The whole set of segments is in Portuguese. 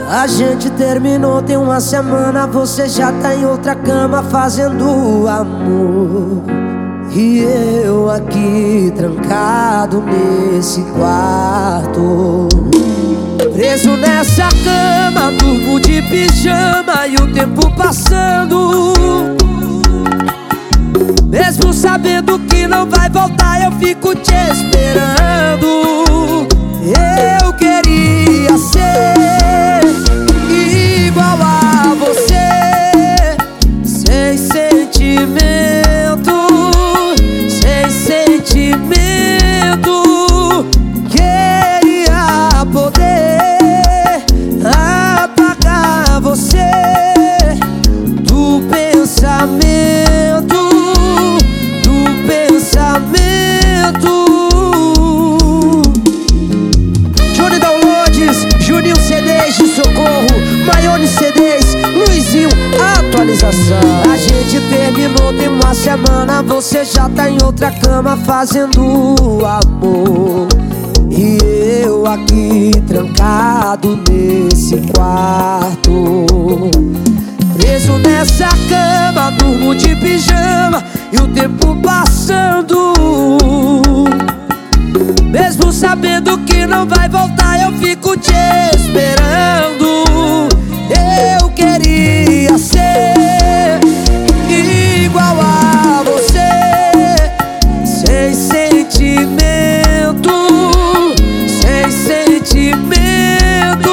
A gente terminou tem uma semana, você já tá em outra cama fazendo amor. E eu aqui trancado nesse quarto, preso nessa cama, durmo de pijama e o tempo passando. Mesmo sabendo que não vai voltar, eu fico te esperando. Eu queria ser igual a você, sem sentimento, sem sentimento. Queria poder apagar você do pensamento, do pensamento. Júnior Downloads, Juninho CDs de Socorro, Maione CDs, Luizinho, atualização. A gente terminou tem uma semana, você já tá em outra cama fazendo amor. E eu aqui trancado nesse quarto, preso nessa cama, durmo de pijama e o tempo passando. Mesmo sabendo que não vai voltar, eu fico te esperando. Eu queria ser igual a você, sem sentimento, sem sentimento.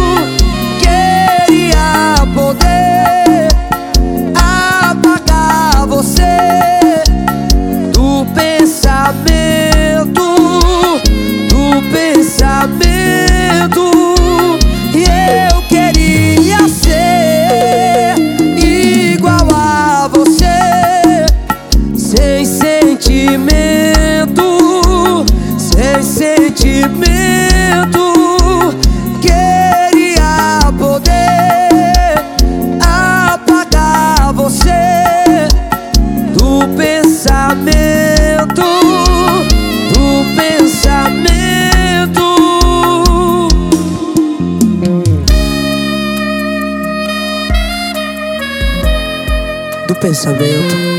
Queria poder apagar você do pensamento, do pensamento. E eu queria ser igual a você, sem sentimento, sem sentimento. Queria poder apagar você do pensamento, do pensamento. Do pensamento.